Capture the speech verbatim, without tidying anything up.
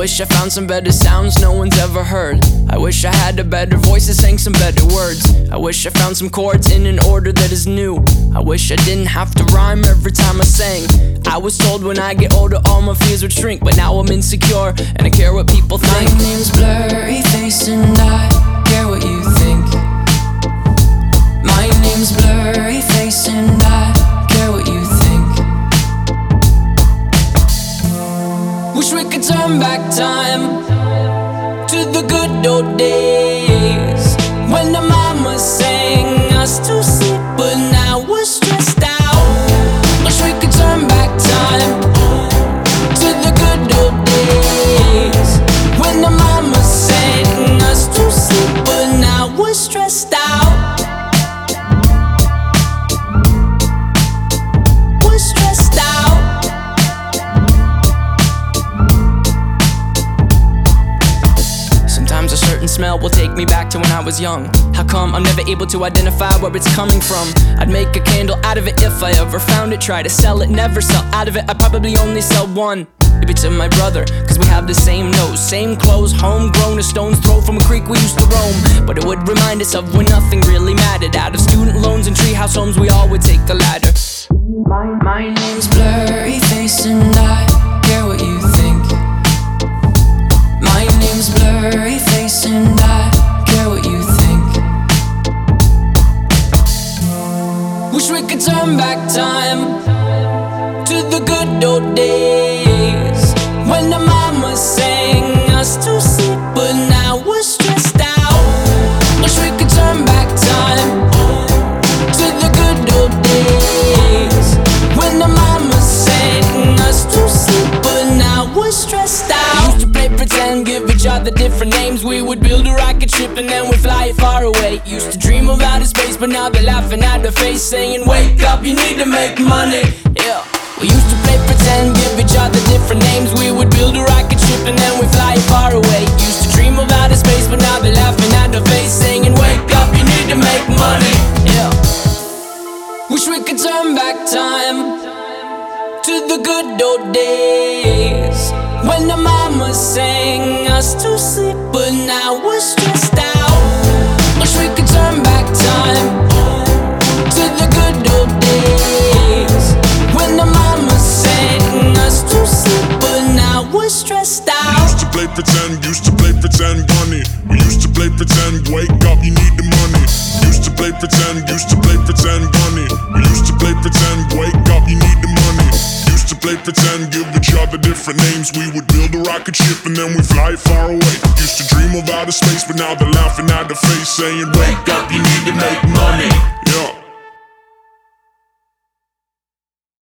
wish I found some better sounds no one's ever heard. I wish I had a better voice that sang some better words. I wish I found some chords in an order that is new. I wish I didn't have to rhyme every time I sang. I was told when I get older all my fears would shrink, but now I'm insecure and I care what people think. My name's Blurryface and I care what you think. My name's Blurryface and I care what you think. Wish we could turn back time to the good old days when the mama sang us to sleep, but now we're stressed out. Wish we could turn back time to the good old days when the mama sang us to sleep, but now we're stressed out. We're stressed out. Sometimes a certain smell will take me back to when I was young. How come I'm never able to identify where it's coming from? I'd make a candle out of it if I ever found it. Try to sell it, never sell out of it. I'd probably only sell one. Maybe to my brother, cause we have the same nose, same clothes, homegrown, a stone's throw from a creek we used to roam. But it would remind us of when nothing really mattered. Out of student loans and treehouse homes, we all would take the ladder. My, my name's Blurryface and I care what you think. My name's Blurryface and I care what you think. Wish we could turn back time to the good old days when the mama sang us to sleep, but now we're stressed out. Wish we could turn back time to the good old days when the mama sang us to sleep, but now we're stressed out. We used to play pretend, give each other different names. We would build a rocket ship and then we'd fly it far away. Used to dream of outer space, but now they're laughing at the face, saying wake up, you need to make money. Yeah. We used to play pretend, give each other different names. We would build a rocket ship and then we fly it far away. Used to dream of outer space, but now they're laughing at the face, saying wake up, you need to make money. Yeah. Wish we could turn back time to the good old days when the mama sang us to sleep, but now we're stressed out. Wish we could turn back time to the good old days when the mama sang us to sleep, but now we're stressed out. We used to play pretend, used to play pretend bunny. We used to play pretend, wake up, you need the money. Used to play pretend, used to play pretend bunny. We used to play pretend, wake up, you need the money. Used to play pretend, give each other different names. We would build a rocket ship and then we fly it far away. Used to dream of outer space, but now they're laughing at the face, saying wake up, you need to make money.